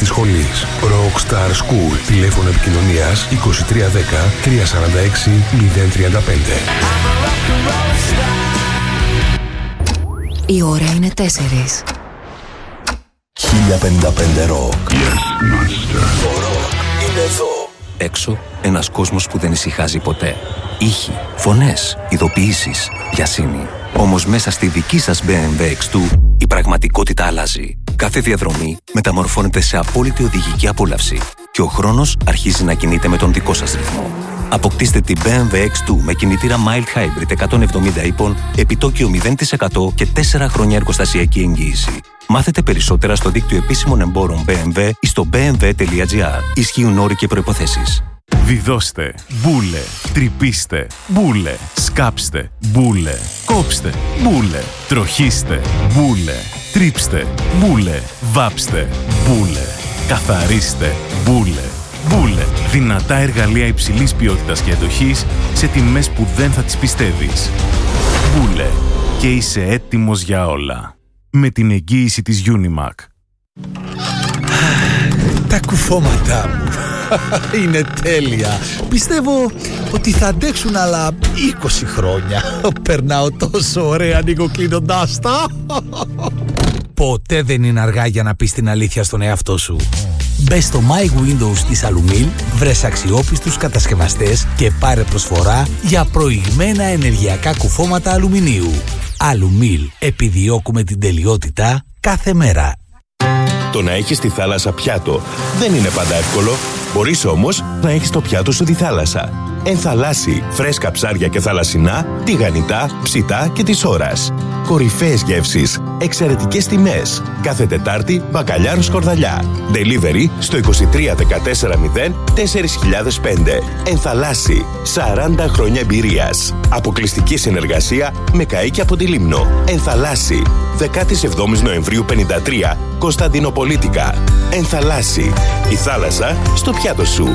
της σχολής. Rockstar School. Τηλέφωνο επικοινωνίας 2310 346 035. Η ώρα είναι 4. 1055 Rock. Yes, master. Το rock είναι εδώ. Έξω, ένας κόσμος που δεν ησυχάζει ποτέ. Ήχοι, φωνές, ειδοποιήσεις, βιασύνη. Όμως μέσα στη δική σας BMW X2 η πραγματικότητα αλλάζει. Κάθε διαδρομή μεταμορφώνεται σε απόλυτη οδηγική απόλαυση και ο χρόνος αρχίζει να κινείται με τον δικό σας ρυθμό. Αποκτήστε την BMW X2 με κινητήρα Mild Hybrid 170 ύπων, επιτόκιο 0% και 4 χρόνια εργοστασιακή εγγύηση. Μάθετε περισσότερα στο δίκτυο επίσημων εμπόρων BMW ή στο bmw.gr. Ισχύουν όροι και προϋποθέσεις. Βιδώστε, μπούλε, τρυπήστε, μπούλε, σκάψτε, μπούλε, κόψτε, μπούλε, τροχίστε, μπούλε, τρίψτε, μπούλε, βάψτε, μπούλε, καθαρίστε, μπούλε. Μπούλε. Δυνατά εργαλεία υψηλής ποιότητας και αντοχής σε τιμές που δεν θα τις πιστεύεις. Μπούλε. Και είσαι έτοιμος για όλα. Με την εγγύηση της Unimac. Τα κουφώματά μου είναι τέλεια. Πιστεύω ότι θα αντέξουν άλλα 20 χρόνια. Περνάω τόσο ωραία ανοιγοκλίνοντάς τα. Ποτέ δεν είναι αργά για να πεις την αλήθεια στον εαυτό σου. Μπες στο My Windows της Alumil, βρες αξιόπιστους κατασκευαστές και πάρε προσφορά για προηγμένα ενεργειακά κουφώματα αλουμινίου. Alumil. Επιδιώκουμε την τελειότητα κάθε μέρα. Το να έχεις τη θάλασσα πιάτο δεν είναι πάντα εύκολο. Μπορείς όμως να έχεις το πιάτο σου τη θάλασσα. Ενθαλάσσι, φρέσκα ψάρια και θαλασσινά, τηγανιτά, ψητά και της ώρας. Κορυφαίες γεύσεις, εξαιρετικές τιμές. Κάθε Τετάρτη, μπακαλιάρο σκορδαλιά. Delivery στο 23 14 0 4005. Ενθαλάσσι, 40 χρόνια εμπειρίας. Αποκλειστική συνεργασία με καΐκια από τη Λίμνο. Ενθαλάσσι, 17 Νοεμβρίου 53, Κωνσταντινοπολίτικα. Ενθαλάσσι, η θάλασσα στο πιάτο σου.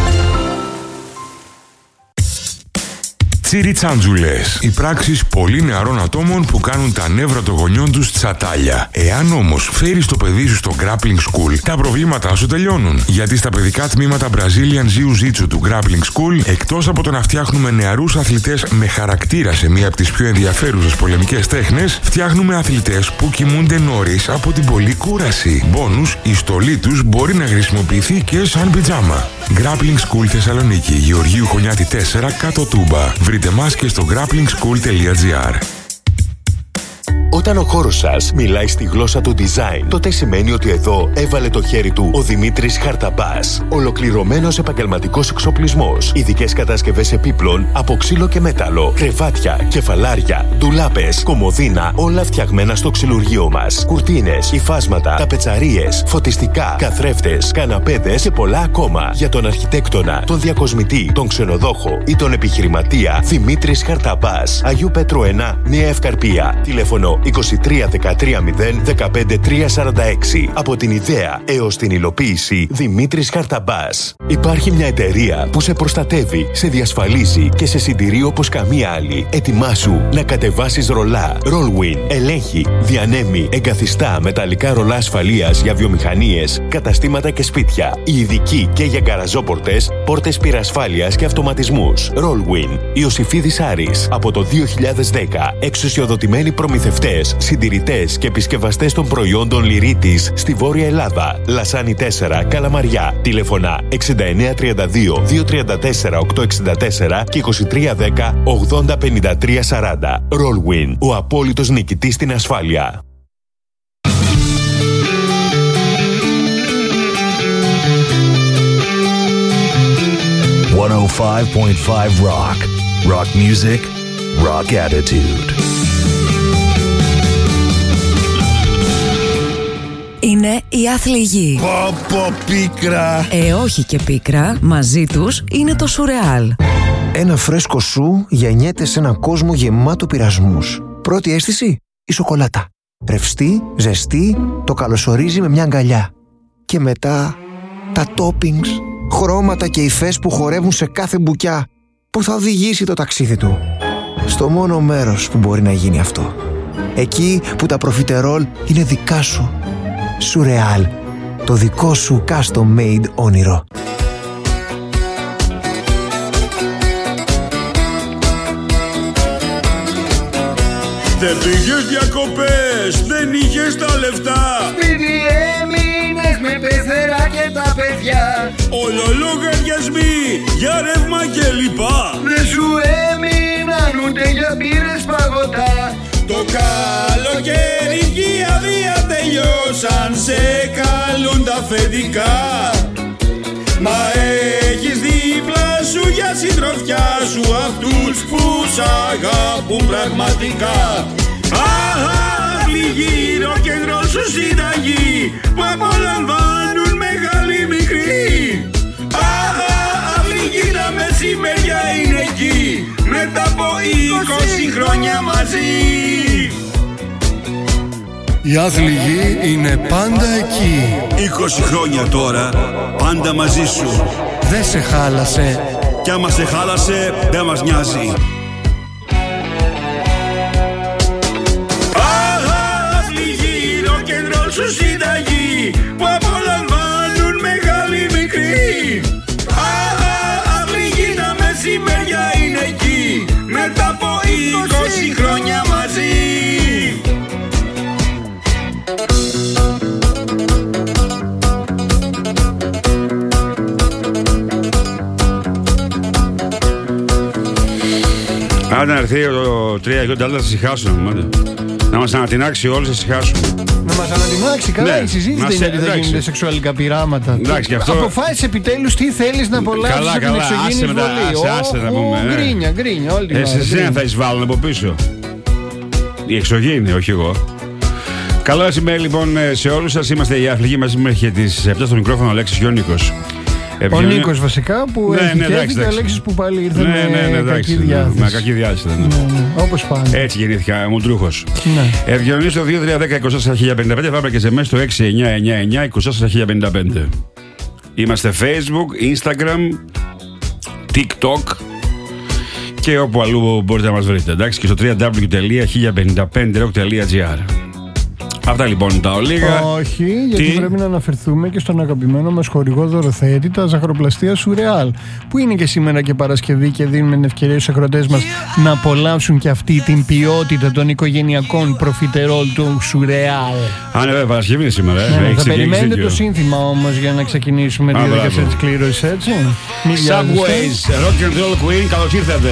Τσιριτσάντζουλες. Οι πράξεις πολύ νεαρών ατόμων που κάνουν τα νεύρα των γονιών τους τσατάλια. Εάν όμως φέρεις το παιδί σου στο Grappling School, τα προβλήματά σου τελειώνουν. Γιατί στα παιδικά τμήματα Brazilian Jiu-Jitsu του Grappling School, εκτός από το να φτιάχνουμε νεαρούς αθλητές με χαρακτήρα σε μία από τις πιο ενδιαφέρουσες πολεμικές τέχνες, φτιάχνουμε αθλητές που κοιμούνται νωρίς από την πολλή κούραση. Μπόνους, η στολή τους μπορεί να χρησιμοποιηθεί και σαν πιτζάμα. Grappling School Θεσσαλονίκη, Γεωργίου Χωνιάτη 4, κάτω Τούμπα. Βρείτε μας και στο grapplingschool.gr. Όταν ο χώρος σας μιλάει στη γλώσσα του design, τότε σημαίνει ότι εδώ έβαλε το χέρι του ο Δημήτρης Χαρταμπάς. Ολοκληρωμένος επαγγελματικός εξοπλισμός, ειδικές κατασκευές επίπλων από ξύλο και μέταλλο, κρεβάτια, κεφαλάρια, ντουλάπες, κομοδίνα, όλα φτιαγμένα στο ξυλουργείο μας. Κουρτίνες, υφάσματα, ταπετσαρίες, φωτιστικά, καθρέφτες, καναπέδες και πολλά ακόμα. Για τον αρχιτέκτονα, τον διακοσμητή, τον ξενοδόχο ή τον επιχειρηματία, Δημήτρης Χαρταμπάς. Αγίου Πέτρου 1, Νέα Ευκαρπία. Τηλέφωνο 23 13 0 15 346. Από την ιδέα έως την υλοποίηση, Δημήτρης Χαρταμπάς. Υπάρχει μια εταιρεία που σε προστατεύει, σε διασφαλίζει και σε συντηρεί όπως καμία άλλη. Ετοιμάσου να κατεβάσεις ρολά. Rollwin ελέγχει, διανέμει, εγκαθιστά μεταλλικά ρολά ασφαλείας για βιομηχανίες, καταστήματα και σπίτια. Οι ειδικοί και για γκαραζόπορτες, πόρτες πυρασφάλειας και αυτοματισμούς. Rollwin. Ιωσηφίδης Άρης. Από το 2010. Εξουσιοδοτημένοι προμηθευτές, συντηρητές και επισκευαστές των προϊόντων Λυρίτης στη Βόρεια Ελλάδα. Λασάνι 4, Καλαμαριά. Τηλεφωνά 6932 234 864 και 2310 80 53 40. Rollwin. Ο απόλυτος νικητής στην ασφάλεια. .5 Rock. Rock music, rock attitude. Είναι η άθλη γη. Πω πίκρα. Όχι και πίκρα, μαζί τους είναι το σουρεάλ. Ένα φρέσκο σου γεννιέται σε έναν κόσμο γεμάτο πειρασμούς. Πρώτη αίσθηση, η σοκολάτα. Ρευστή, ζεστή, το καλωσορίζει με μια αγκαλιά. Και μετά τα toppings, χρώματα και υφές που χορεύουν σε κάθε μπουκιά, που θα οδηγήσει το ταξίδι του στο μόνο μέρος που μπορεί να γίνει αυτό. Εκεί που τα προφιτερόλ είναι δικά σου. Σουρεάλ. το δικό σου custom made όνειρο. Δεν πήγες διακοπές, δεν είχες τα λεφτά. Σπίτι έμεινες με πεθερά και τα παιδιά. Όλο λογαριασμοί για ρεύμα και λοιπά. Δεν σου έμειναν ούτε για μπύρες παγωτά. Το καλοκαίρι και η αδεία τελειώσαν, σε καλούν τα αφεντικά. Μα έχεις δίπλα σου για συντροφιά σου αυτούς που σ' αγαπούν πραγματικά. Αχ, γύρω κέντρο σου συνταγή που απολαμβάνουν μεγάλη μικρή. Αχ, τα μεσημέρια είναι εκεί μετά από 20 χρόνια μαζί. Οι άθληγοι είναι πάντα εκεί. 20 χρόνια τώρα, πάντα μαζί σου. Δεν σε χάλασε. Κι άμα σε χάλασε, δεν μας νοιάζει. Άθληγοι, ροκεντρόλ σου συνταγή που απολαμβάνουν μεγάλη μικρή. Άθληγοι, τα μεσημέρια είναι εκεί μετά από 20 χρόνια μαζί. Αν έρθει το 3 θα συχάσουν. Να μας ανατινάξει όλους, θα συχάσουν. Να μας ανατινάξει, καλά, η συζήτηση είναι ότι θα γίνονται σεξουαλικά πειράματα. Εντάξει, αυτό... Αποφάσισε επιτέλους τι θέλεις να απολαύσεις από την εξωγήινη εισβολή. Άσε να πούμε. Γκρίνια, όλη την ώρα. Εσένα θα εισβάλλουν από πίσω. Η εξωγήινη, όχι εγώ. Καλό μεσημέρι λοιπόν σε όλους σας. Είμαστε οι άθληγοι, μαζί μέχρι τις 7 στο μικρόφωνο, ο Αλέξης Γιώνικος. Ο Νίκος βασικά που έχει και ο Αλέξης που πάλι ήρθε με κακή διάθεση. Με κακή διάθεση ήταν. Όπως πάντα. Έτσι γεννήθηκα, μουντρούχος. Ευγενείς στο 2310-24-1055, πάμε και σε μέσα στο 6999-24-1055. Είμαστε Facebook, Instagram, TikTok και όπου αλλού μπορείτε να μας βρείτε. Εντάξει, και στο www.1055.gr. Αυτά λοιπόν τα ολίγα. Όχι, γιατί πρέπει να αναφερθούμε και στον αγαπημένο μας χορηγό δωροθέτη, τα ζαχαροπλαστεία Σουρεάλ, που είναι και σήμερα και Παρασκευή και δίνουν ευκαιρία στους ακροατές μας να απολαύσουν και αυτή την ποιότητα των οικογενειακών προφιτερόλ του Σουρεάλ. Ναι, βέβαια, Παρασκευή είναι σήμερα. Θα περιμένετε το σύνθημα όμως για να ξεκινήσουμε τη διαδικασία της κλήρωσης, έτσι. Subways, Rock and Roll Queen, καλώς ήρθατε.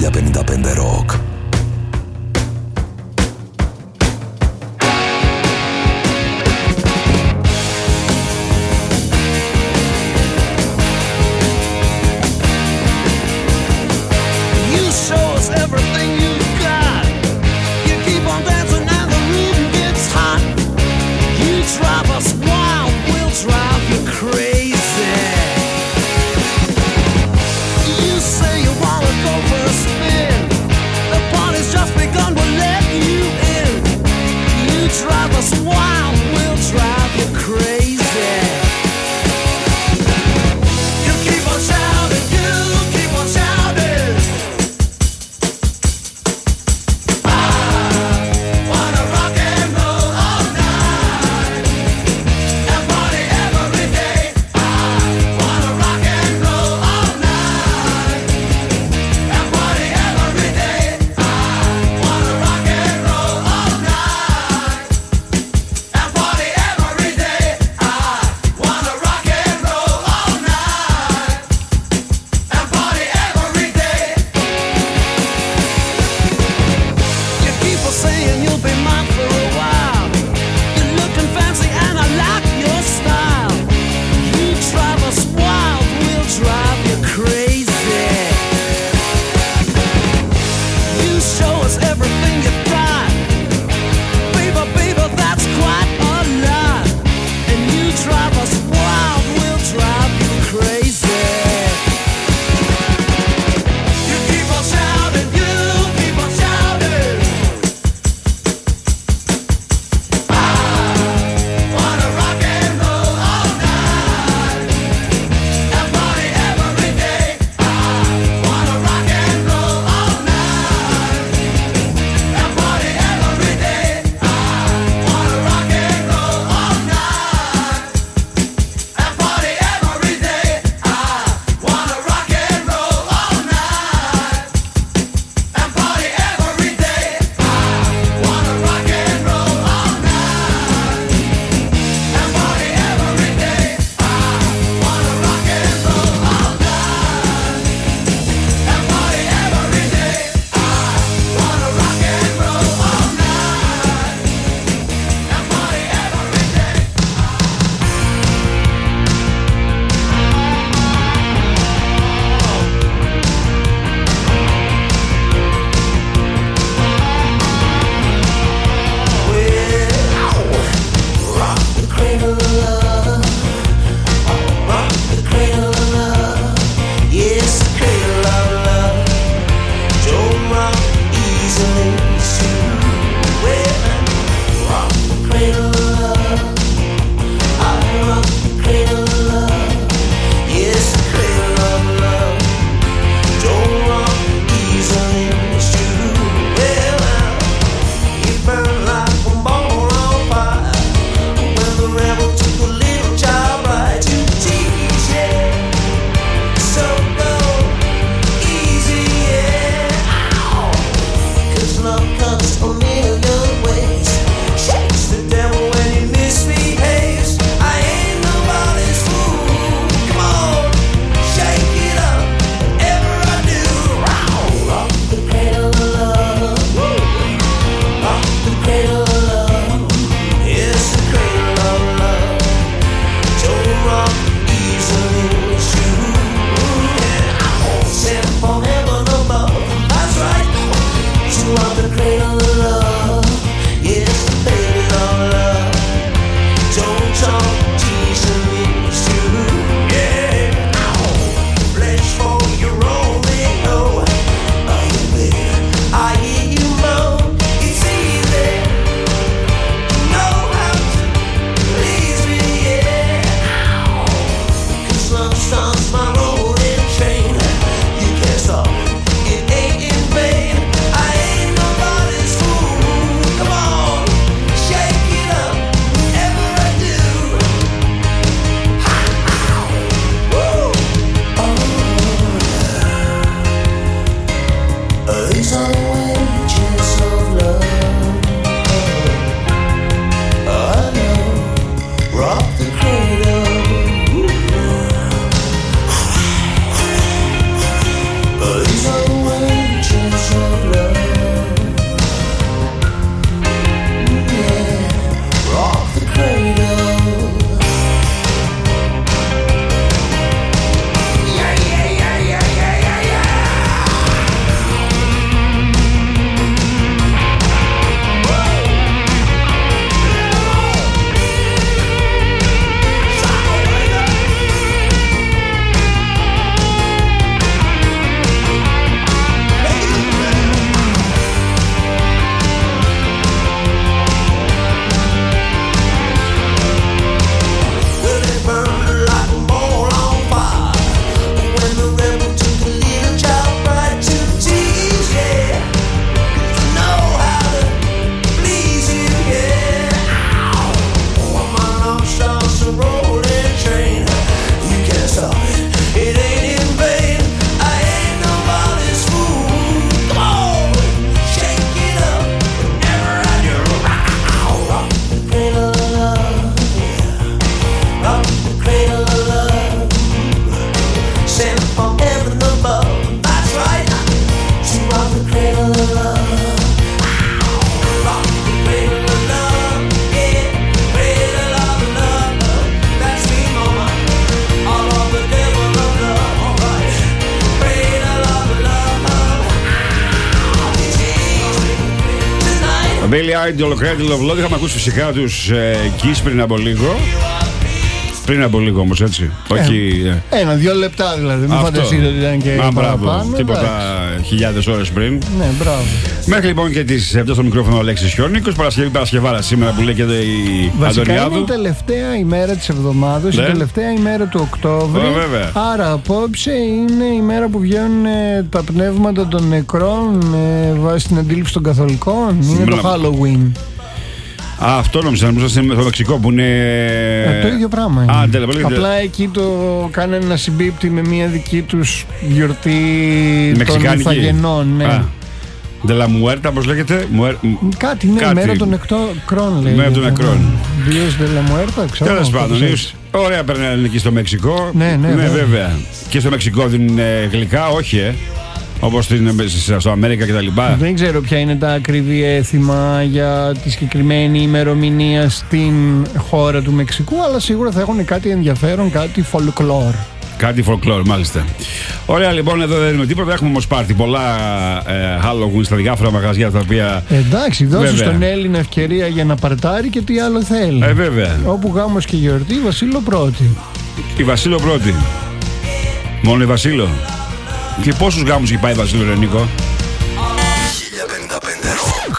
55 Rock. Billy Idol, Cradle of Love. Είχαμε ακούσει φυσικά τους Kiss πριν από λίγο. Πριν από λίγο όμως, έτσι. Όχι. 1-2 λεπτά δηλαδή. Μην φανταστείτε ότι ήταν και παραπάνω. Τίποτα χιλιάδες ώρες πριν. Ναι, μπράβο. Μέχρι λοιπόν και τις 7 στο μικρόφωνο ο Αλέξης Χιόνικος. Παρασκευάρα σήμερα που λέει και η Αντωνιάδου. Είναι η τελευταία ημέρα της εβδομάδας, η τελευταία ημέρα του Οκτώβρη. Άρα απόψε είναι η μέρα που βγαίνουν τα πνεύματα των νεκρών βάσει την αντίληψη των Καθολικών. Είναι το Halloween. Αυτό νόμιζα στο Μεξικό που είναι. Το ίδιο πράγμα είναι. Απλά εκεί το κάνανε να συμπίπτει με μια δική τους γιορτή των Ιθαγενών. Ναι. De la Muerta, πώς λέγεται. Κάτι, ναι, μέρα των νεκρών λέει. Μέρα των νεκρών. Dios de la Muerta, ξέρω. Τέλος πάντων, ωραία περνάνε εκεί στο Μεξικό. Ναι, βέβαια. Και στο Μεξικό δίνουν γλυκά, όχι, όπως στο Αμέρικα και τα λοιπά. Δεν ξέρω ποια είναι τα ακριβή έθιμα για τη συγκεκριμένη ημερομηνία στην χώρα του Μεξικού, αλλά σίγουρα θα έχουν κάτι ενδιαφέρον, κάτι folklore. Κάτι folklore, μάλιστα. Ωραία, λοιπόν, εδώ δεν είναι τίποτα. Έχουμε όμως πάρτι πολλά Halloween στα διάφορα μαγαζιά τα οποία. Εντάξει, δώσε στον Έλληνα ευκαιρία για να παρτάρει και τι άλλο θέλει. Βέβαια. Όπου γάμος και γιορτή, Βασίλο πρώτη. Η Βασίλο πρώτη. Μόνο η Βασίλο. Και πόσους γάμους έχει πάει η Βασίλο, ρε Νίκο? 1055 Rock.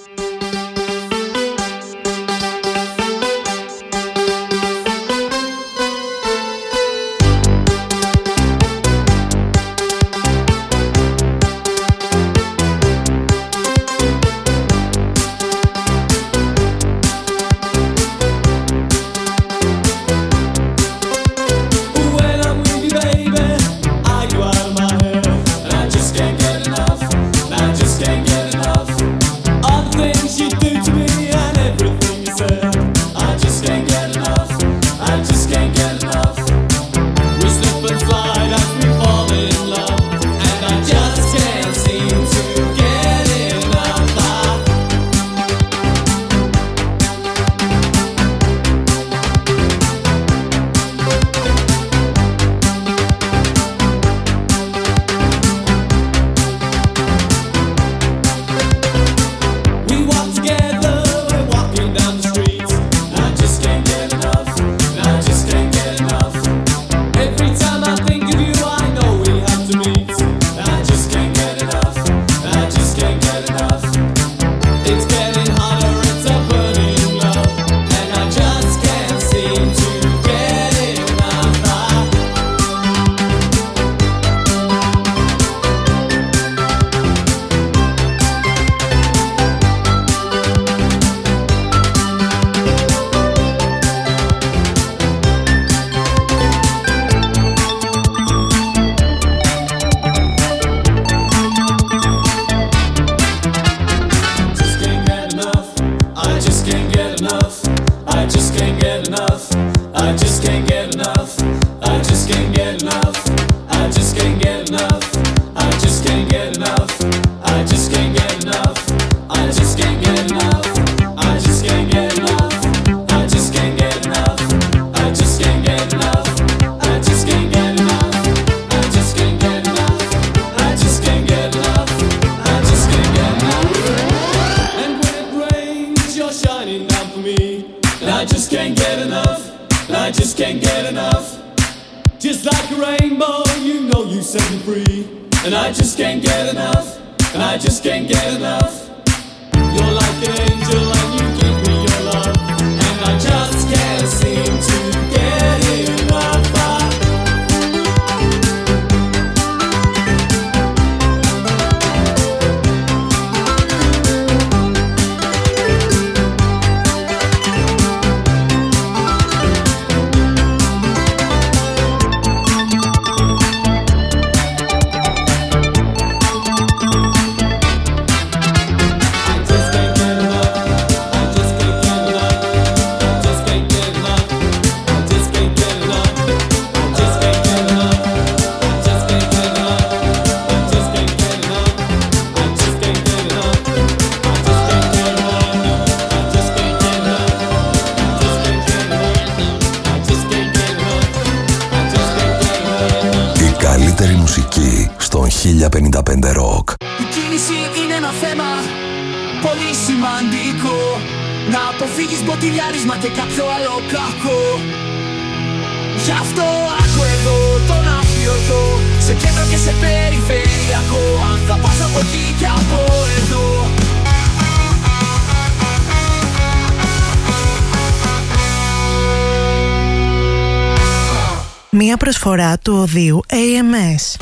καλύτερη μουσική στον 1055 Rock. Η κίνηση είναι ένα θέμα πολύ σημαντικό να αποφύγεις μποτιλιάρισμα και κάποιο άλλο κακό. Γι' αυτό άκου εδώ τον αφιωτό, σε κέντρο και σε περιφερειακό, αν θα πας από εκεί και από εδώ. Μία προσφορά του οδείου AMS.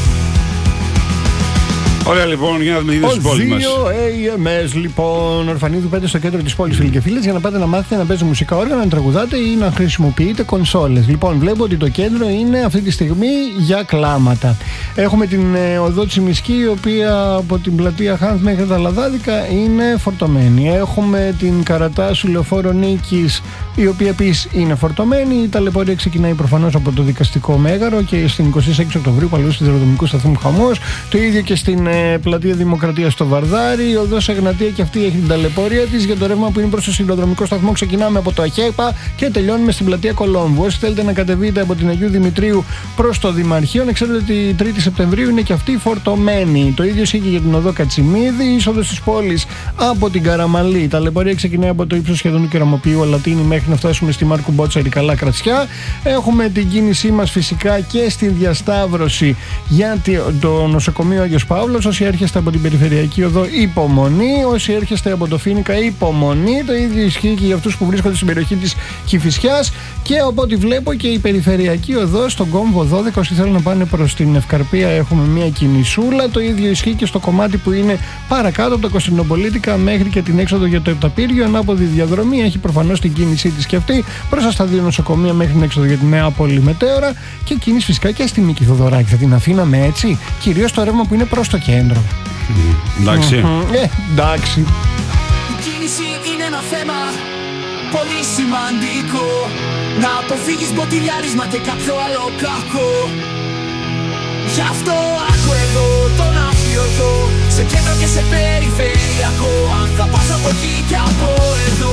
Ωραία, λοιπόν, για να δούμε τι γίνεται στην πόλη μας. Οδείο AMS, λοιπόν, Ορφανίδου 5 στο κέντρο της πόλης, φίλοι και φίλες, για να πάτε να μάθετε να παίζετε μουσικά όργανα, να τραγουδάτε ή να χρησιμοποιείτε κονσόλες. Λοιπόν, βλέπω ότι το κέντρο είναι αυτή τη στιγμή για κλάματα. Έχουμε την οδό Τσιμισκή, η οποία από την πλατεία Χάνθ μέχρι τα Λαδάδικα είναι φορτωμένη. Έχουμε την Καρατάσου Λεωφόρο Νίκης, η οποία επίσης είναι φορτωμένη. Η ταλαιπωρία ξεκινάει προφανώς από το Δικαστικό Μέγαρο και στην 26 Οκτωβρίου, παλαιού σιδηροδρομικού σταθμού χαμός. Το ίδιο και στην πλατεία Δημοκρατίας στο Βαρδάρι. Η οδός Εγνατία και αυτή έχει την ταλαιπωρία της. Για το ρεύμα που είναι προς το σιδηροδρομικό σταθμό, ξεκινάμε από το ΑΧΕΠΑ και τελειώνουμε στην πλατεία Κολόμβου. Όσοι θέλετε να κατεβείτε από την Αγίου Δημητρίου προς το Δημαρχείο, να ξέρετε ότι η 3η Σεπτεμβρίου είναι και αυτή φορτωμένη. Το ίδιο ισχύει και για την οδό Κατσιμίδη, είσοδος της πόλης από την Καραμαλή. Η ταλαιπωρία ξεκινάει από το ύψος σχεδόν του Κεραμοποιού Αλατίνη μέχρι να φτάσουμε στη Μάρκου Μπότσαρη Καλά Κρατσιά. Έχουμε την κίνησή μας φυσικά και στη διασταύρωση για το νοσοκομείο Άγιος Παύλος. Όσοι έρχεστε από την Περιφερειακή Οδό, υπομονή. Όσοι έρχεστε από το Φοίνικα, υπομονή. Το ίδιο ισχύει και για αυτούς που βρίσκονται στην περιοχή της Κηφισιάς. Και από ό,τι βλέπω και η Περιφερειακή Οδό στον κόμβο 12. Όσοι θέλουν να πάνε προς την Ευκαρπία, έχουμε μια κινησούλα. Το ίδιο ισχύει και στο κομμάτι που είναι παρακάτω από το Κωνσταντινοπολίτικα μέχρι και την έξοδο για το Επταπύργιο. Ανάποδη διαδρομή έχει προφανώς την κίνησή της και αυτή προς τα δύο νοσοκομεία μέχρι την έξοδο για τη Νεάπολη Μετέωρα. Και κίνηση φυσικά και στη Νίκη Θοδωράκη. Θα την αφήναμε έτσι, κυρίως το ρεύμα που είναι προς το κέντρο. Εντάξει. Εντάξει. Η κίνηση είναι ένα θέμα πολύ σημαντικό, να αποφύγεις μποτιλιάρισμα και κάποιο άλλο κακό. Γι' αυτό άκου εδώ τον αφιωτό, σε κέντρο και σε περιφερειακό, αν θα πας από εκεί και από εδώ.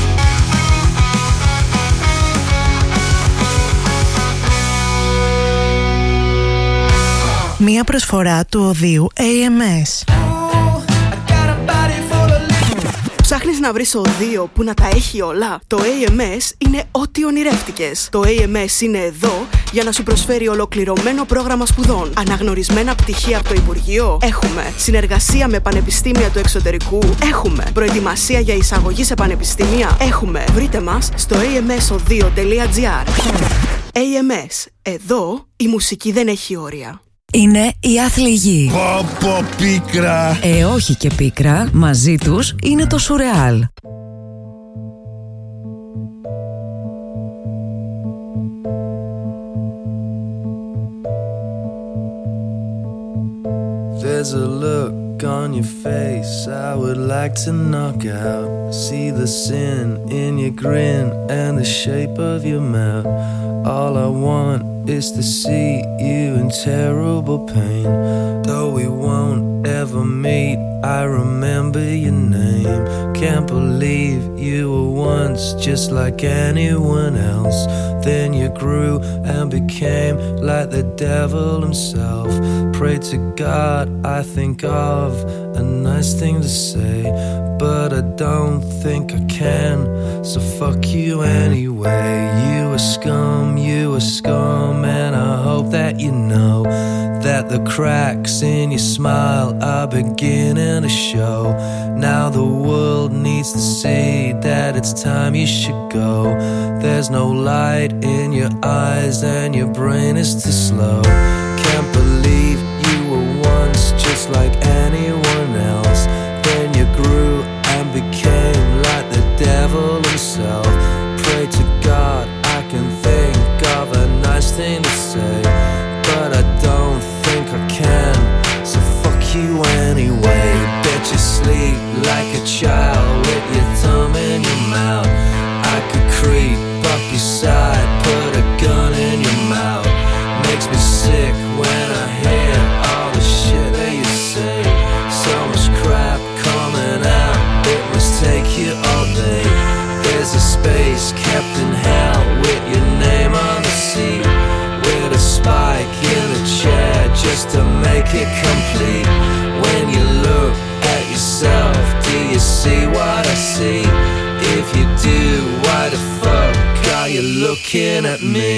Μία προσφορά του οδείου AMS. Ψάχνεις να βρεις οδείο που να τα έχει όλα? Το AMS είναι ό,τι ονειρεύτηκες. Το AMS είναι εδώ για να σου προσφέρει ολοκληρωμένο πρόγραμμα σπουδών. Αναγνωρισμένα πτυχία από το Υπουργείο. Έχουμε συνεργασία με πανεπιστήμια του εξωτερικού. Έχουμε προετοιμασία για εισαγωγή σε πανεπιστήμια. Έχουμε. Βρείτε μας στο amsodeo.gr. AMS. Εδώ η μουσική δεν έχει όρια. Είναι η άθλη γη. Πω πίκρα. Όχι και πίκρα, μαζί τους είναι το σουρεάλ. There's a look on your face I would like to knock out. See the sin in your grin and the shape of your mouth. All I want is to see you in terrible pain. Though we won't ever meet, I remember your name. Can't believe you were once just like anyone else. Then you grew and became like the devil himself. Pray to God I think of a nice thing to say, but I don't think I can, so fuck you anyway. You were scum, and I hope that you know that the cracks in your smile are beginning to show. Now the world needs to see that it's time you should go. There's no light in your eyes and your brain is too slow. Can't believe you were once just like anyone else. Then you grew and became like the devil himself. Pray to God I can think of a nice thing to say, but I don't think I can, so fuck you anyway. Bet you sleep like a child with your thumb in your mouth. I could creep up your side, put a gun in your mouth. Makes me sick when I hear all the shit that you say. So much crap coming out, it must take you all day. There's a space kept in hell with your name on the seat, with a spike in the chair just to make it complete. When you look at yourself, do you looking at me?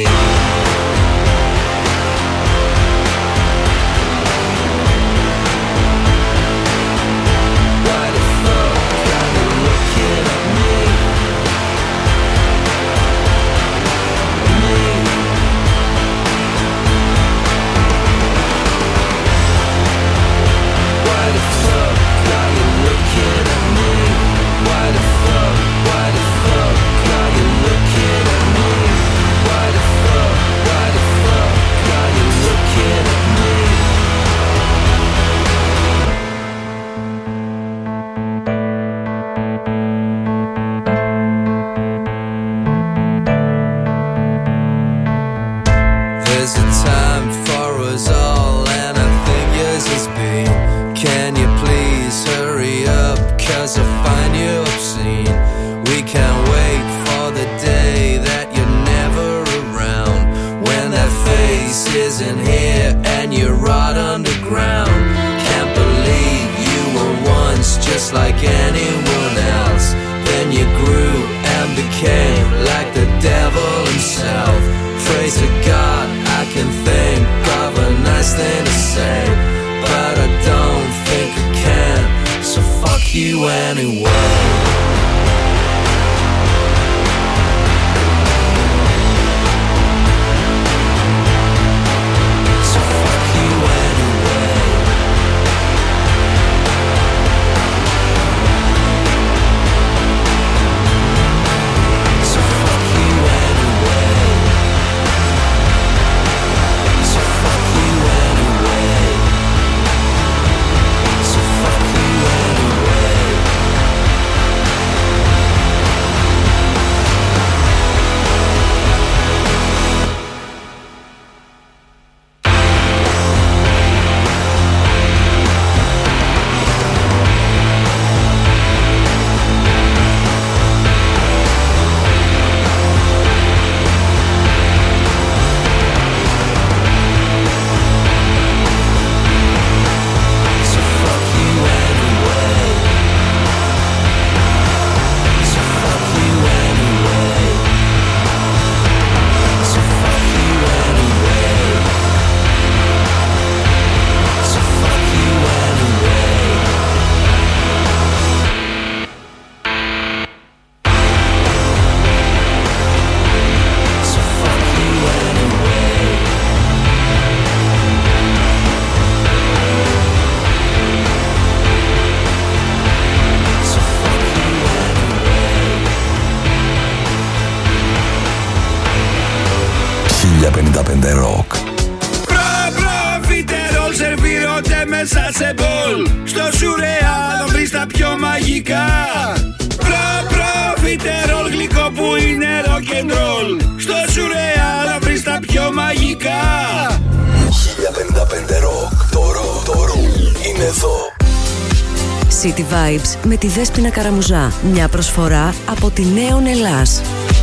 City Vibes με τη Δέσποινα Καραμουζά. Μια προσφορά από τη Νέον Ελλάς.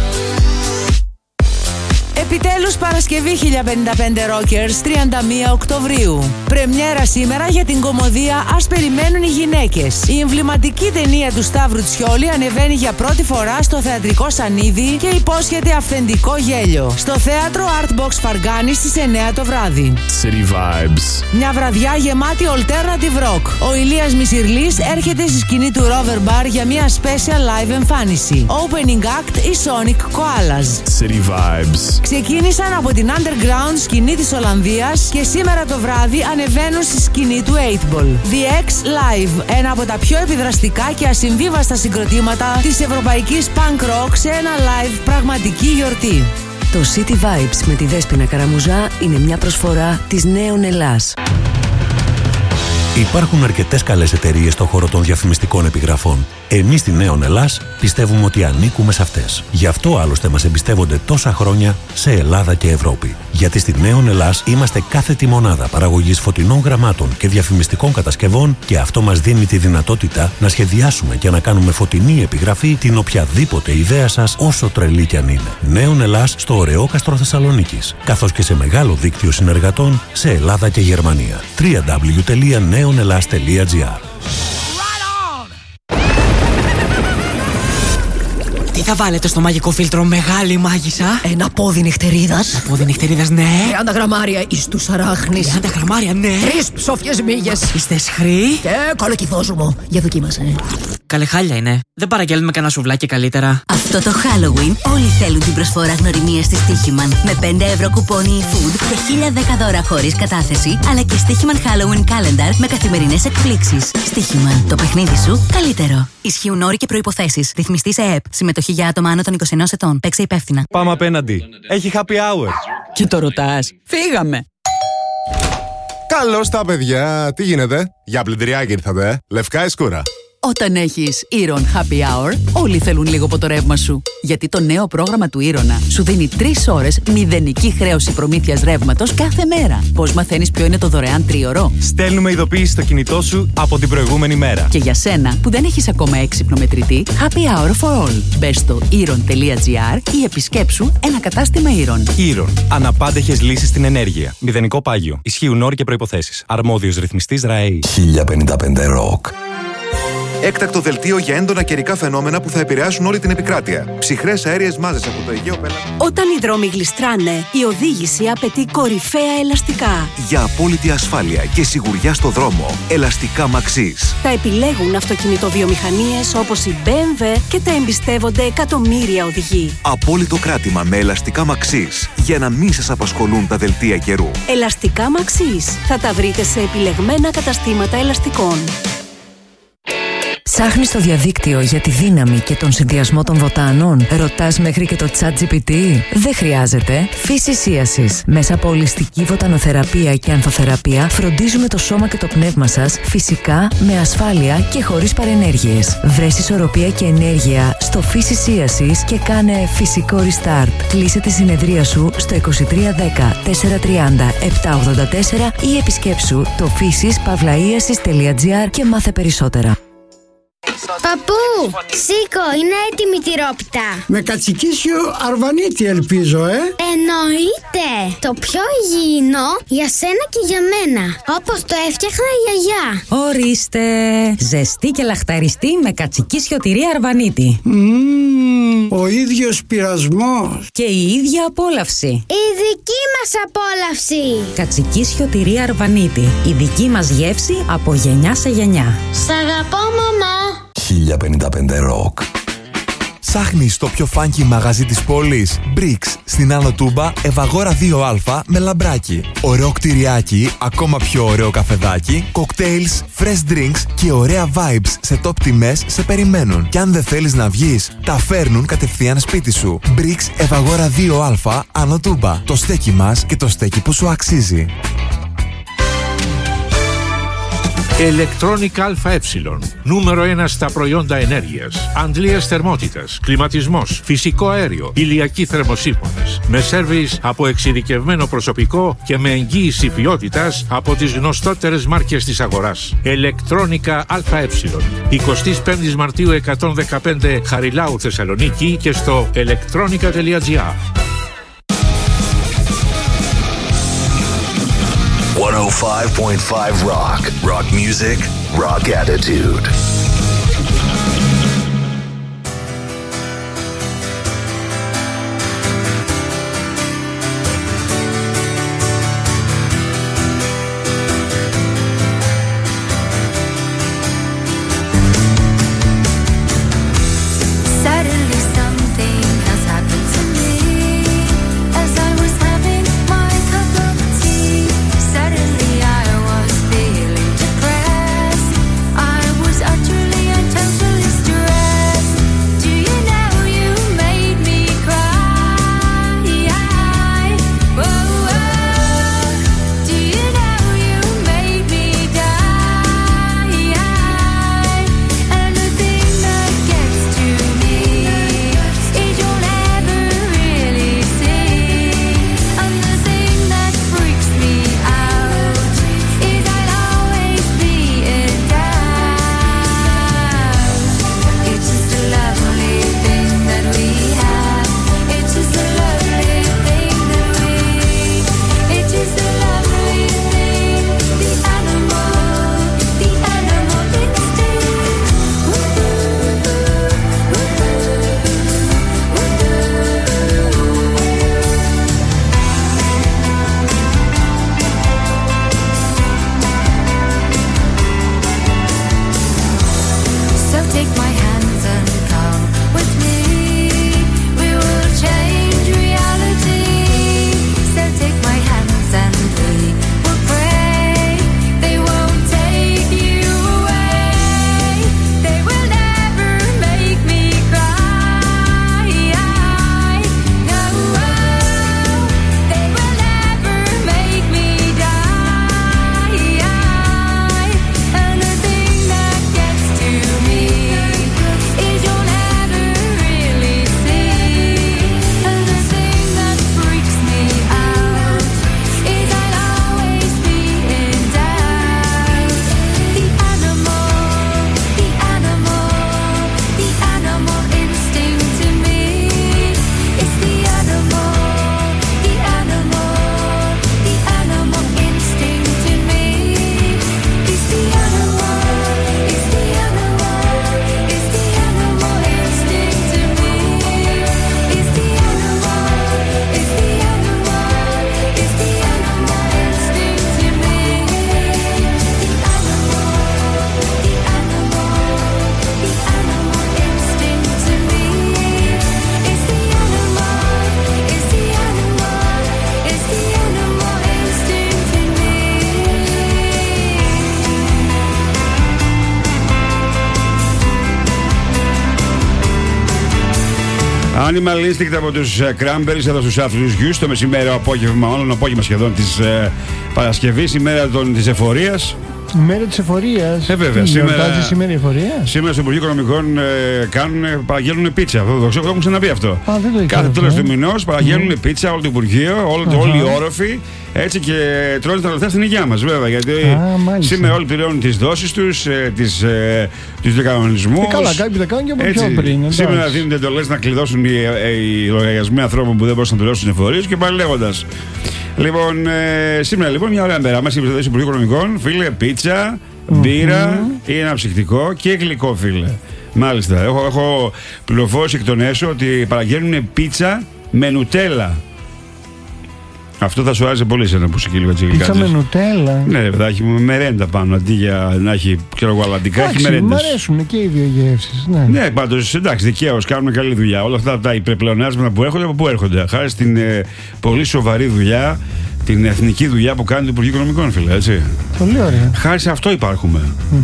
Επιτέλους Παρασκευή 1055 Rockers 31 Οκτωβρίου. Πρεμιέρα σήμερα για την κομμωδία «Ας περιμένουν οι γυναίκες». Η εμβληματική ταινία του Σταύρου Τσιόλη ανεβαίνει για πρώτη φορά στο θεατρικό σανίδι και υπόσχεται αυθεντικό γέλιο. Στο θέατρο Artbox Φαργάνη στις 9 το βράδυ. City Vibes. Μια βραδιά γεμάτη alternative rock. Ο Ηλίας Μισιρλής έρχεται στη σκηνή του Rover Bar για μια special live εμφάνιση. Opening act η Sonic Koalas. City Vibes. Ξεκίνησαν από την underground σκηνή της Ολλανδίας και σήμερα το βράδυ ανεβαίνουν στη σκηνή του 8ball. The X Live, ένα από τα πιο επιδραστικά και ασυμβίβαστα συγκροτήματα της ευρωπαϊκής punk rock σε ένα live πραγματική γιορτή. Το City Vibes με τη Δέσποινα Καραμουζά είναι μια προσφορά της Νέον Ελλάς. Υπάρχουν αρκετές καλές εταιρείες στον χώρο των διαφημιστικών επιγραφών. Εμείς στη Νέον Ελλάς πιστεύουμε ότι ανήκουμε σε αυτές. Γι' αυτό άλλωστε μας εμπιστεύονται τόσα χρόνια σε Ελλάδα και Ευρώπη. Γιατί στη Νέον Ελλάς είμαστε κάθετη μονάδα παραγωγής φωτεινών γραμμάτων και διαφημιστικών κατασκευών και αυτό μας δίνει τη δυνατότητα να σχεδιάσουμε και να κάνουμε φωτεινή επιγραφή την οποιαδήποτε ιδέα σας, όσο τρελή κι αν είναι. Νέον Ελλάς στο Ωρεόκαστρο Θεσσαλονίκης, καθώς και σε μεγάλο δίκτυο συνεργατών σε Ελλάδα και Γερμανία. www.neonelas.gr. Τι Τι θα βάλετε στο μαγικό φίλτρο, μεγάλη μάγισσα? Ένα πόδι νυχτερίδας. Ένα πόδι νυχτερίδας, ναι. 30 γραμμάρια εις τους αράχνης. 30 γραμμάρια, ναι. 3 ψόφιες μύγες. Είστε σχροί. Και κολοκυθόζουμο. Για δοκίμασε. Καλέ, χάλια είναι. Δεν παραγγέλνουμε κανένα σουβλάκι καλύτερα? Αυτό το Halloween όλοι θέλουν την προσφορά γνωριμίας στη Στίχημαν. Με 5 ευρώ κουπόνι e-food και 1010 δώρα χωρίς κατάθεση, αλλά και Στίχημαν Halloween Calendar με καθημερινές εκπλήξεις. Στίχημαν, το παιχνίδι σου καλύτερο. Ισχύουν όροι και προϋποθέσεις. Ρυθμιστή σε ΕΕΠ. Συμμετοχή για άτομα άνω των 21 ετών. Παίξε υπεύθυνα. Πάμε απέναντι. Έχει happy hour. Τι το ρωτάς? Φύγαμε. Καλώς τα παιδιά. Τι γίνεται? Για πλυντηριάκι ήρθατε, Λευκά ή σκούρα? Όταν έχεις Iron Happy Hour, όλοι θέλουν λίγο από το ρεύμα σου. Γιατί το νέο πρόγραμμα του Iron σου δίνει 3 ώρες μηδενική χρέωση προμήθειας ρεύματος κάθε μέρα. Πώς μαθαίνεις ποιο είναι το δωρεάν τρίωρο? Στέλνουμε ειδοποίηση στο κινητό σου από την προηγούμενη μέρα. Και για σένα που δεν έχεις ακόμα έξυπνο μετρητή, Happy Hour for all. Μπες στο iron.gr ή επισκέψου ένα κατάστημα Iron. Iron. Αναπάντεχες λύσεις στην ενέργεια. Μηδενικό πάγιο. Ισχύουν όροι και προϋποθέσεις. Αρμόδιος ρυθμιστής ΡΑΕΗ. 1055 Rock. Έκτακτο δελτίο για έντονα καιρικά φαινόμενα που θα επηρεάσουν όλη την επικράτεια. Ψυχρές αέριες μάζες από το Αιγαίο Πέλαγο. Όταν οι δρόμοι γλιστράνε, η οδήγηση απαιτεί κορυφαία ελαστικά. Για απόλυτη ασφάλεια και σιγουριά στο δρόμο, ελαστικά Maxis. Τα επιλέγουν αυτοκινητοβιομηχανίες όπως η BMW και τα εμπιστεύονται εκατομμύρια οδηγοί. Απόλυτο κράτημα με ελαστικά Maxis για να μην σας απασχολούν τα δελτία καιρού. Ελαστικά Maxis. Θα τα βρείτε σε επιλεγμένα καταστήματα ελαστικών. Ψάχνεις στο διαδίκτυο για τη δύναμη και τον συνδυασμό των βοτάνων? Ρωτάς μέχρι και το ChatGPT? Δεν χρειάζεται. Φυσισίασης. Μέσα από ολιστική βοτανοθεραπεία και ανθοθεραπεία φροντίζουμε το σώμα και το πνεύμα σας φυσικά, με ασφάλεια και χωρίς παρενέργειες. Βρες ισορροπία και ενέργεια στο Φυσισίασης και κάνε φυσικό restart. Κλείσε τη συνεδρία σου στο 2310 430 784 ή επισκέψου το physis.pavlaiasis.gr και μάθε περισσότερα. Παππού, σήκω, είναι έτοιμη η τυρόπιτα. Με κατσικίσιο αρβανίτη ελπίζω, Εννοείται. Το πιο υγιεινό για σένα και για μένα. Όπως το έφτιαχνα η γιαγιά. Ορίστε. Ζεστή και λαχταριστή με κατσικίσιο τυρί αρβανίτη. Ο ίδιος πειρασμός. Και η ίδια απόλαυση. Η δική μας απόλαυση. Κατσικίσιο τυρί αρβανίτη. Η δική μας γεύση από γενιά σε γενιά. Σ' αγαπώ, μαμά. 1055 Rock. Ψάχνεις το πιο φάνκι μαγαζί της πόλης? Bricks, στην Άνω Τούμπα, Ευαγόρα 2Α με λαμπράκι. Ωραίο κτηριάκι, ακόμα πιο ωραίο καφεδάκι, cocktails, fresh drinks και ωραία vibes σε top τιμές σε περιμένουν. Και αν δεν θέλεις να βγεις, τα φέρνουν κατευθείαν σπίτι σου. Bricks, Ευαγόρα 2Α, Άνω Τούμπα. Το στέκι μας και το στέκι που σου αξίζει. Electronic ΑΕ. Νούμερο 1 στα προϊόντα ενέργειας. Αντλίας θερμότητας, κλιματισμός, φυσικό αέριο, ηλιακοί θερμοσύφωνες. Με σέρβις από εξειδικευμένο προσωπικό και με εγγύηση ποιότητας από τις γνωστότερες μάρκες της αγοράς. Electronica ΑΕ. 25 Μαρτίου 115 Χαριλάου Θεσσαλονίκη και στο electronica.gr. 105.5 Rock. Rock music, rock attitude. I was a dream. Animal Instinct από τους Cranberries εδώ στους Άθλους Γιους. Το μεσημέρι, απόγευμα, όλο το απόγευμα σχεδόν της Παρασκευής, ημέρα της εφορίας. Η μέρα της εφορίας. Βέβαια. Σήμερα εφορία. Σήμερα στο Υπουργείο Οικονομικών παραγγέλνουν πίτσα. Αυτό το έχουν ξαναπεί αυτό. Κάθε τέλος του μηνός παραγγέλνουν πίτσα, όλο το Υπουργείο, όλοι οι όροφοι. Έτσι και τρώνε τα λεφτά στην υγειά μας, βέβαια. Γιατί σήμερα όλοι πληρώνουν τις δόσεις τους, τους διακανονισμούς. Καλά, κάποιοι τα κάνουν και από πιο πριν. Σήμερα δίνονται εντολές να κλειδώσουν οι λογαριασμοί ανθρώπων που δεν μπορούσαν να πληρώσουν εφορίες και πάλι λέγοντας. Λοιπόν, σήμερα λοιπόν μια ωραία μέρα. Μας είπε στο Υπουργείο Οικονομικών, φίλε, πίτσα, μπύρα ή ένα ψυχτικό και γλυκό, φίλε. Μάλιστα. Έχω πληροφόρηση εκ των έσω ότι παραγγέλνουν πίτσα με νουτέλα. Αυτό θα σου άρεσε πολύ σένα που είσαι και λίγο τσιγλικά. Πίτσα με νουτέλα. Ναι, θα έχει μερέντα πάνω αντί για να έχει αλαντικά. Έχει μερέντες. Μ' αρέσουν και οι δύο γεύσεις. Ναι, πάντως εντάξει, δικαίως κάνουν καλή δουλειά. Όλα αυτά τα υπερπλεονάσματα που έρχονται, από πού έρχονται? Χάρη στην πολύ σοβαρή δουλειά, την εθνική δουλειά που κάνει το Υπουργείο Οικονομικών, φίλε. Έτσι. Πολύ ωραία. Χάρη σε αυτό υπάρχουμε.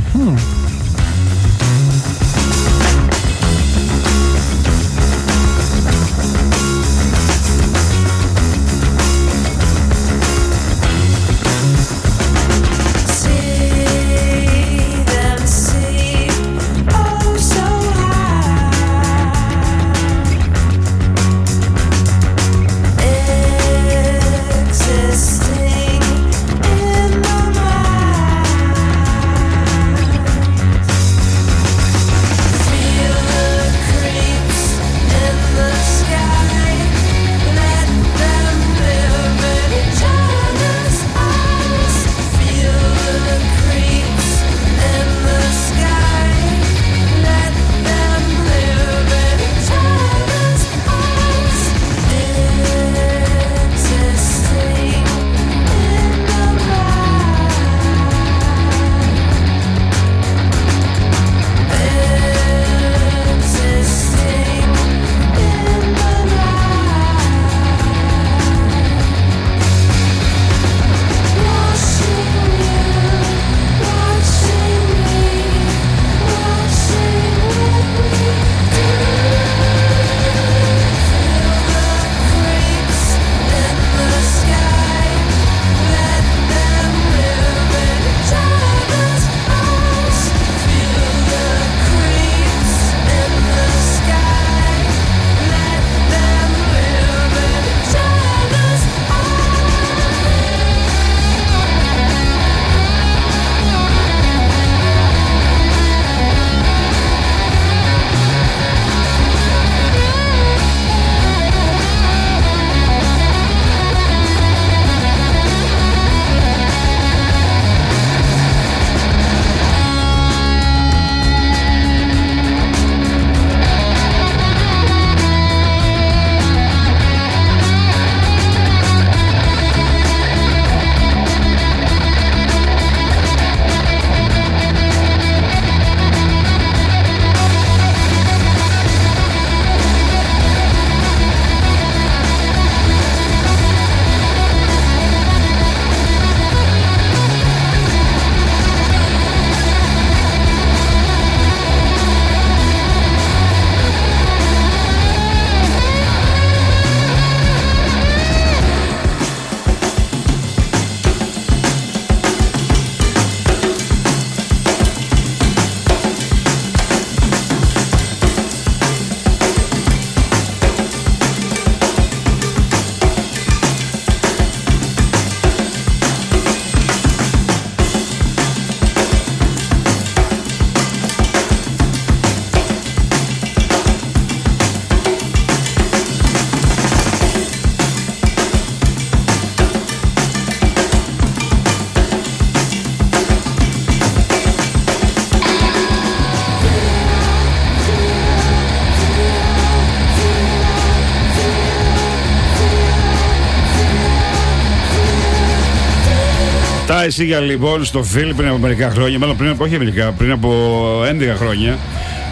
Ty Segall λοιπόν στο Phil πριν από μερικά χρόνια, μάλλον πριν από 11 χρόνια,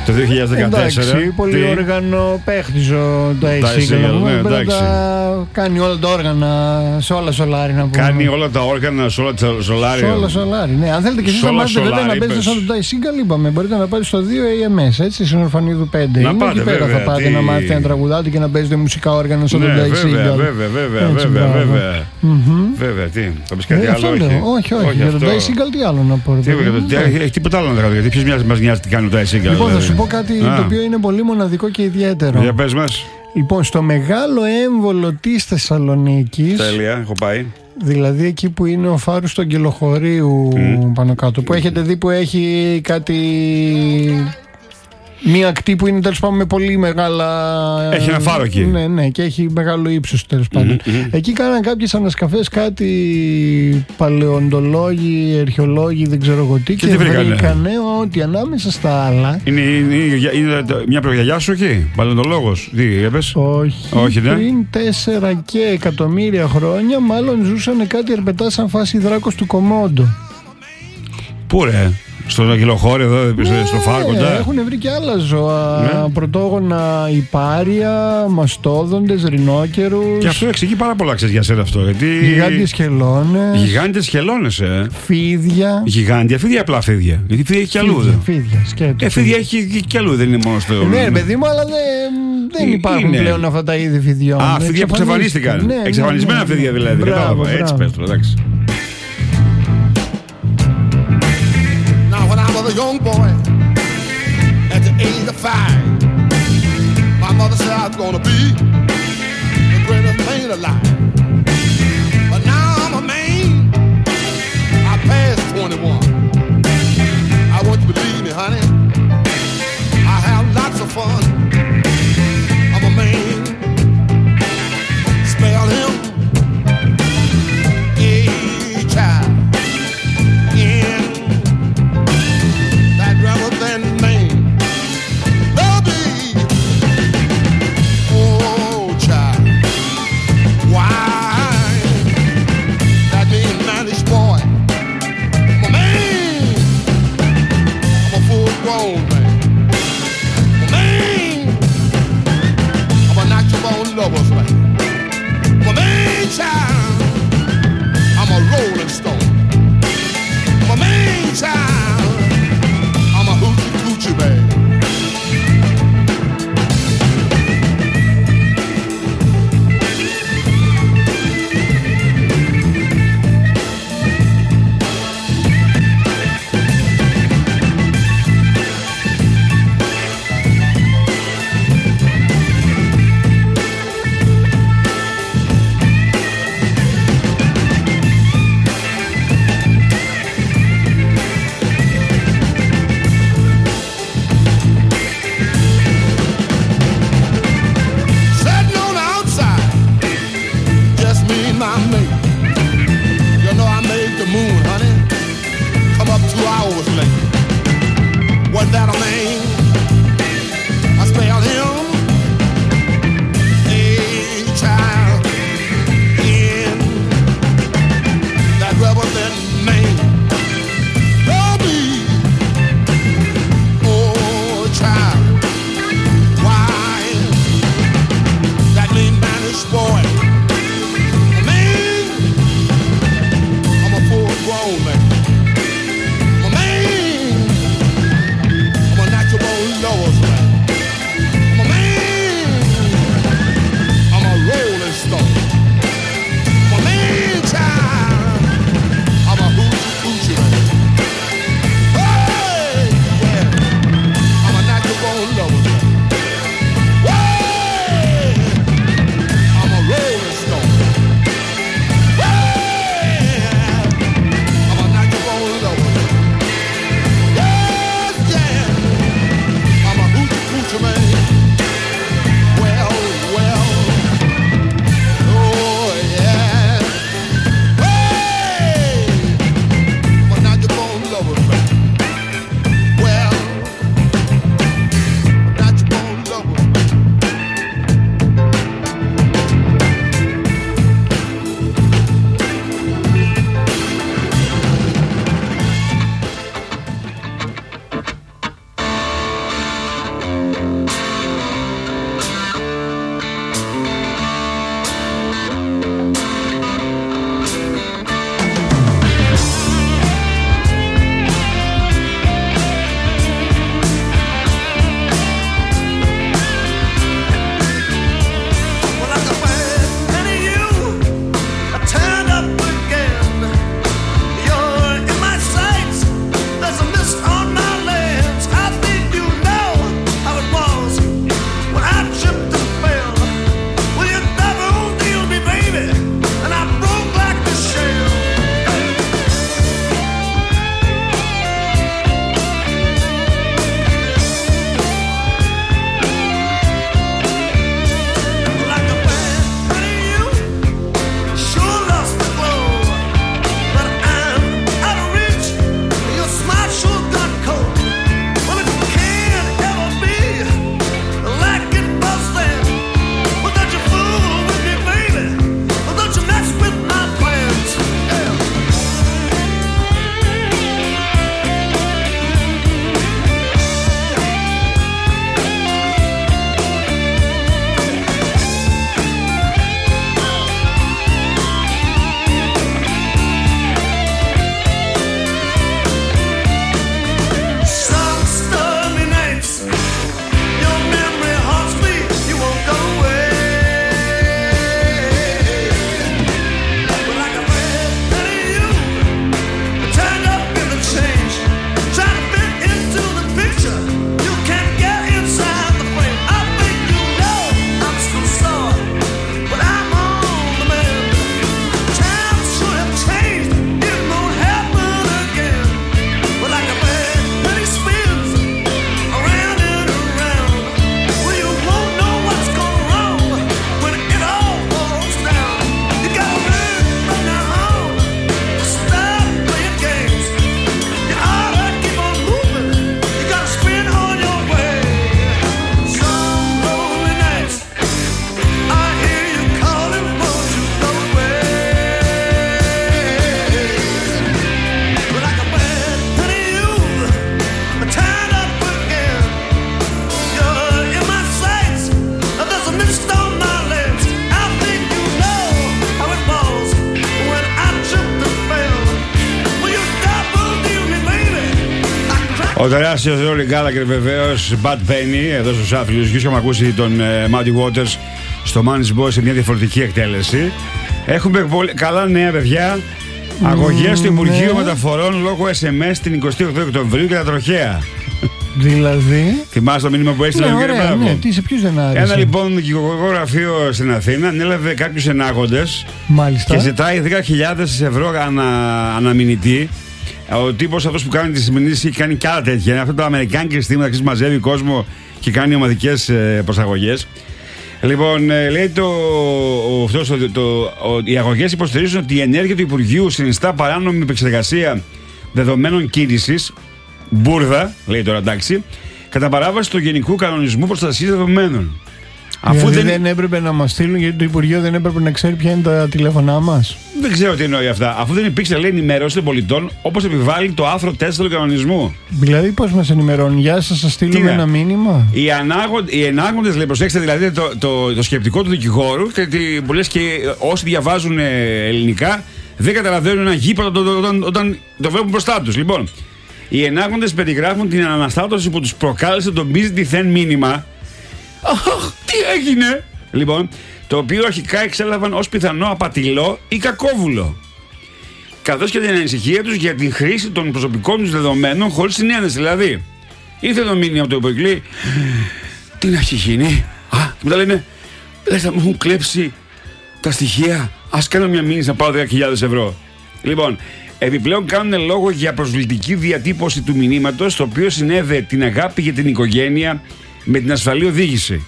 Το 2014. Εντάξει, πολύ όργανο παίχτης ο Dice Eagle. Πρέπει να κάνει όλα τα όργανα σε όλα Σολάρι να πούμε. Κάνει όλα τα όργανα σε όλα τα Σολάρι. Σε όλα Σολάρι, ναι. Αν θέλετε και εσείς να μάθετε βέβαια να παίζετε σαν τον Dice Eagle, είπαμε, μπορείτε να πάτε στο 2 AMS, έτσι, στην Ορφανίδου 5. Να πάτε, εκεί πέρα θα πάτε να μάθετε να τραγουδάτε και να παίζετε μουσικά όργανα σαν τον Dice Eagle. Βέβαια, τι, θα πεις κάτι άλλο? Όχι, για τον Dice Eagle τι άλλο να πω? Έχει τίποτα άλλο να κάνω, γιατί ποιος μας νοιάζει τι κάνει ο Dice Eagle? Λοιπόν, θα σου πω κάτι το οποίο είναι πολύ μοναδικό και ιδιαίτερο. Για πες μας. Λοιπόν, στο μεγάλο έμβολο της Θεσσαλονίκης. Τέλεια, έχω πάει. Δηλαδή εκεί που είναι ο φάρος του Αγγελοχωρίου πάνω κάτω. Που έχετε δει που έχει κάτι. Μία ακτή που είναι τέλος πάντων με πολύ μεγάλα. Έχει ένα φάρο εκεί. Ναι, και έχει μεγάλο ύψος τέλος πάντων. Εκεί κάναν κάποιες ανασκαφές, κάτι παλαιοντολόγοι, αρχαιολόγοι, δεν ξέρω εγώ τι. Και βρήκανε ότι ανάμεσα στα άλλα. Είναι μια προγιαγιά σου εκεί, παλαιοντολόγος. Τι είπες? Όχι, ναι. Πριν 4 και εκατομμύρια χρόνια, μάλλον ζούσαν κάτι αρπετά σαν φάση δράκος του Κομόντο. Πού ρε? Στον Αγγελοχώριο εδώ, στο φάρο κοντά. Έχουν βρει και άλλα ζώα. Πρωτόγωνα υπάρια, μαστόδοντες, ρινόκερους. Και αυτό εξηγεί πάρα πολλά, ξέρεις, για σένα αυτό. Γιγάντιες χελώνες. Γιγάντιες χελώνες, Φίδια. Γιγάντια, φίδια, απλά φίδια. Γιατί φίδια έχει κι αλλού. Φίδια έχει κι αλλού, δεν είναι μόνο στο. Ναι, παιδί μου, αλλά δεν υπάρχουν πλέον αυτά τα είδη φιδιών. Α, φίδια που εξαφανίστηκαν. Εξαφανισμένα φίδια δηλαδή. Κατάλαβα. Έτσι πες το, εντάξει. A young boy at the age of 5. My mother said I was gonna be the greatest man alive. But now I'm a man. I passed 21. I want you to believe me, honey. I have lots of fun. I'm a man. Spell him A-child. Rather than man, baby. Oh, child, why Ο τεράστιος Ρόλι Γκάλαγκερ βεβαίως, Bad Penny, εδώ στους άθλιους. Και έχουμε ακούσει τον Muddy Waters στο Man's Boy σε μια διαφορετική εκτέλεση. Έχουμε καλά νέα, παιδιά. Αγωγές στο Υπουργείο Μεταφορών λόγω SMS την 28 Οκτωβρίου και τα τροχαία. Δηλαδή. Θυμάσαι το μήνυμα που έστειλε ο κ. Ναι, τι, σε ποιους δεν άρεσε? Ένα λοιπόν δικηγορικό γραφείο στην Αθήνα ανέλαβε κάποιους ενάγοντες. Μάλιστα. Και ζητάει 10.000 ευρώ αναμηνητή. Ο τύπος αυτός που κάνει τις μηνύσεις έχει κάνει και άλλα τέτοια. Είναι αυτό το αμερικάνικο συστήμα που μαζεύει κόσμο και κάνει ομαδικές προσαγωγές. Λοιπόν, λέει οι αγωγές υποστηρίζουν ότι η ενέργεια του Υπουργείου συνιστά παράνομη επεξεργασία δεδομένων κίνησης. Μπούρδα, λέει τώρα, εντάξει, κατά παράβαση του Γενικού Κανονισμού Προστασίας Δεδομένων. Αφού δεν έπρεπε να μας στείλουν, γιατί το Υπουργείο δεν έπρεπε να ξέρει ποια είναι τα τηλέφωνά μας. Δεν ξέρω τι εννοεί αυτά. Αφού δεν υπήρξε, λέει, ενημέρωση των πολιτών, όπως επιβάλλει το άρθρο 4 του κανονισμού. Δηλαδή, πώς μας ενημερώνουν? Γεια σας, σας στείλουμε ένα μήνυμα. Οι ενάγοντες, λέει, προσέξτε δηλαδή το σκεπτικό του δικηγόρου, που λες και όσοι διαβάζουν ελληνικά δεν καταλαβαίνουν ένα γήπεδο όταν το βλέπουν μπροστά τους. Λοιπόν, οι ενάγοντες περιγράφουν την αναστάτωση που τους προκάλεσε το μη ζητηθέν μήνυμα. Αχ, τι έγινε! Λοιπόν, το οποίο αρχικά εξέλαβαν ως πιθανό απατηλό ή κακόβουλο. Καθώς και την ανησυχία τους για την χρήση των προσωπικών τους δεδομένων χωρίς συνένεση. Δηλαδή, ήρθε το μήνυμα από το υπουργείο, τι να έχει γίνει? Και μετά λένε, λες να μου έχουν κλέψει τα στοιχεία. Ας κάνω μια μήνυση να πάω 10.000 ευρώ. Λοιπόν, επιπλέον κάνουν λόγο για προσβλητική διατύπωση του μηνύματος, το οποίο συνέδε την αγάπη για την οικογένεια με την ασφαλή οδήγηση.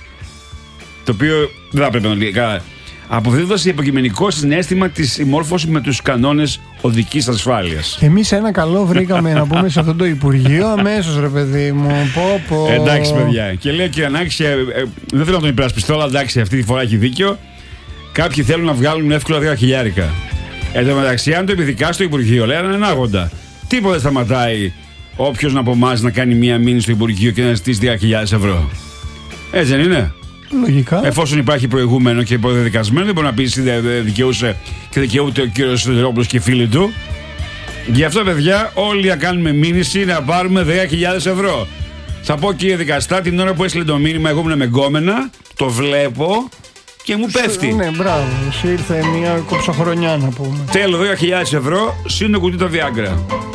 Το οποίο δεν θα πρέπει να λέει καλά. Αποδίδοντας υποκειμενικό συναίσθημα της συμμόρφωσης με τους κανόνες οδικής ασφάλειας. Και εμείς ένα καλό βρήκαμε να πούμε σε αυτό το Υπουργείο αμέσως, ρε παιδί μου. Εντάξει, παιδιά. Και λέει και ανάξι, δεν θέλω να τον υπερασπιστώ, αλλά εντάξει, αυτή τη φορά έχει δίκιο. Κάποιοι θέλουν να βγάλουν εύκολα 10.000. Εν τω μεταξύ, αν το επιδικάσει στο Υπουργείο, λέει έναν ενάγοντα. Τίποτα δεν σταματάει όποιος από εμάς να κάνει μία μήνυση στο Υπουργείο και να ζητήσει 10.000 ευρώ. Έτσι δεν είναι? Λογικά. Εφόσον υπάρχει προηγούμενο και προδεδικασμένο, δεν μπορεί να πει εσύ δικαιούσε και δικαιούται ο κύριος Σιδερόπουλος και οι φίλοι του. Γι' αυτό, παιδιά, όλοι να κάνουμε μήνυση να πάρουμε 10.000 ευρώ. Θα πω, κύριε δικαστά, την ώρα που έστειλε το μήνυμα, εγώ ήμουν με γκόμενα, το βλέπω και μου πέφτει. Ναι, μπράβο. Σου ήρθε μια κοψοχρονιά να πούμε. Θέλω 10.000 ευρώ, συν το κουτί τα Viagra.